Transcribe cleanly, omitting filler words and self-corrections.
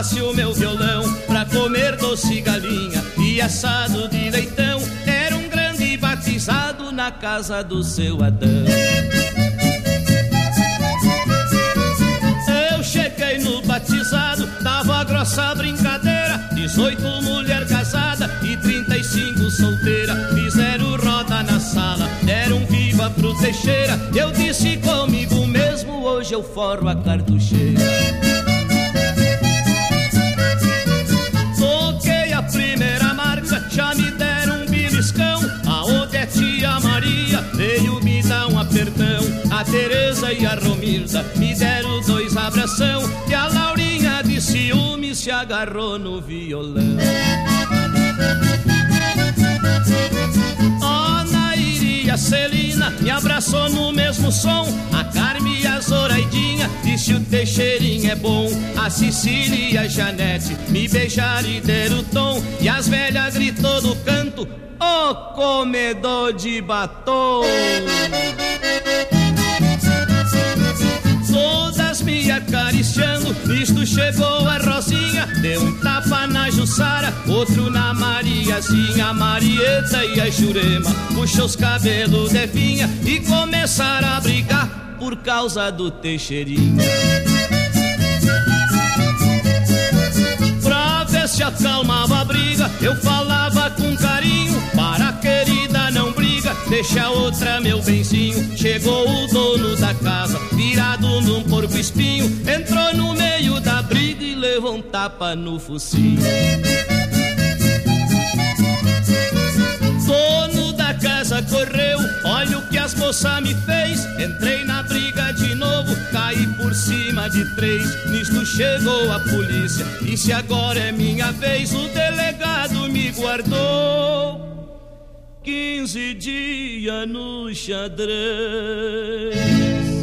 levasse o meu violão pra comer doce galinha e assado de leitão. Era um grande batizado na casa do seu Adão. Eu cheguei no batizado, tava grossa brincadeira, 18 mulher casada e 35 solteira. Fizeram roda na sala, deram viva pro Teixeira. Eu disse comigo mesmo, hoje eu forro a cartucheira. Toquei a primeira marca, já me deram um beliscão. A Odete e a Maria veio me dar um apertão. A Tereza e a Romilda me deram 2 abração. E a Laurinha de ciúme se agarrou no violão. Ó, Nairi e a Celina me abraçou no mesmo som. A Carme e a Zoraidinha disse o Teixeirinha é bom. A Cecília e a Janete me beijaram e deram o tom. E as velhas gritou do canto, ô comedor de batom. Todas me acariciando, nisto chegou a Rosinha. Deu um tapa na Jussara, outro na Mariazinha. A Marieta e a Jurema puxou os cabelos de vinha e começaram a brigar por causa do Teixeirinha. Pra ver se acalmava a briga, eu falava com carinho, para a querida não briga, deixa outra meu benzinho. Chegou o dono da casa, virado num porco espinho, entrou no meio da briga e levou um tapa no focinho. Dono da casa correu, olha o que as moças me fez. Entrei na briga de novo, caí por cima de 3. Nisto chegou a polícia, disse agora é minha vez. O delegado me guardou 15 dias no xadrez.